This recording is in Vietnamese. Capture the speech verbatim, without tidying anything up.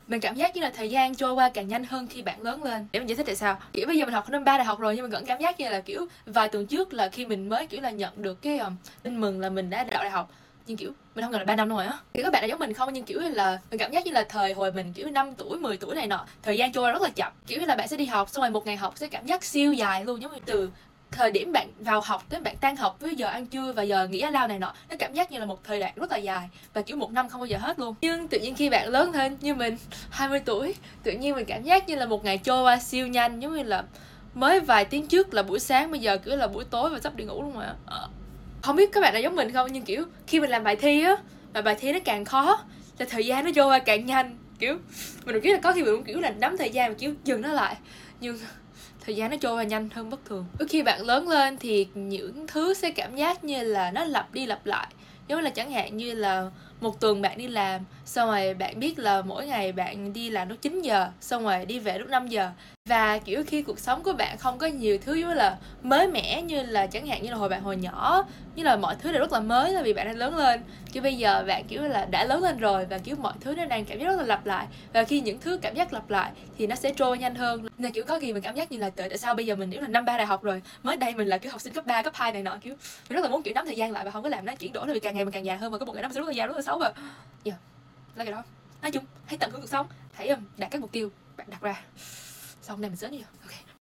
Mình cảm giác như là thời gian trôi qua càng nhanh hơn khi bạn lớn lên. Để mình giải thích tại sao. Kiểu bây giờ mình học năm ba đại học rồi nhưng mà vẫn cảm giác như là kiểu vài tuần trước là khi mình mới kiểu là nhận được cái um, tin mừng là mình đã đậu đại học. Nhưng kiểu mình không ngờ là ba năm rồi á. Kiểu các bạn là giống mình không, nhưng kiểu là mình cảm giác như là thời hồi mình kiểu năm tuổi, mười tuổi này nọ, thời gian trôi qua rất là chậm. Kiểu như là bạn sẽ đi học xong rồi một ngày học sẽ cảm giác siêu dài luôn, giống như từ thời điểm bạn vào học tới bạn tan học với giờ ăn trưa và giờ nghỉ giải lao này nọ, nó cảm giác như là một thời đoạn rất là dài và kiểu một năm không bao giờ hết luôn. Nhưng tự nhiên khi bạn lớn lên như mình hai mươi tuổi, tự nhiên mình cảm giác như là một ngày trôi qua siêu nhanh, giống như là mới vài tiếng trước là buổi sáng, bây giờ kiểu là buổi tối và sắp đi ngủ luôn rồi á. Ờ. Không biết các bạn là giống mình không, nhưng kiểu khi mình làm bài thi á, mà bài thi nó càng khó là thời gian nó trôi qua càng nhanh. Kiểu mình nghĩ là có khi mình cũng kiểu là nắm thời gian và kiểu dừng nó lại, nhưng thời gian nó trôi qua nhanh hơn bất thường. Đôi khi bạn lớn lên thì những thứ sẽ cảm giác như là nó lặp đi lặp lại, giống như là chẳng hạn như là một tuần bạn đi làm, xong rồi bạn biết là mỗi ngày bạn đi làm lúc chín giờ, xong rồi đi về lúc năm giờ. Và kiểu khi cuộc sống của bạn không có nhiều thứ giống như là mới mẻ, như là chẳng hạn như là hồi bạn hồi nhỏ, như là mọi thứ đều rất là mới là vì bạn đang lớn lên. Kiểu bây giờ bạn kiểu là đã lớn lên rồi và kiểu mọi thứ nó đang cảm giác rất là lặp lại, và khi những thứ cảm giác lặp lại thì nó sẽ trôi nhanh hơn. Nên kiểu có khi mình cảm giác như là tại sao bây giờ mình kiểu là năm ba đại học rồi, mới đây mình là kiểu học sinh cấp ba, cấp hai này nọ, kiểu mình rất là muốn kiểu nắm thời gian lại và không có làm nó chuyển đổi, vì càng ngày mình càng già hơn và có một ngày năm sẽ rất là già, rất là xấu. Và yeah, là cái đó. Nói chung hãy tận hưởng cuộc sống, hãy um, đạt các mục tiêu bạn đặt ra. Xong này mình sớm đi. Ok.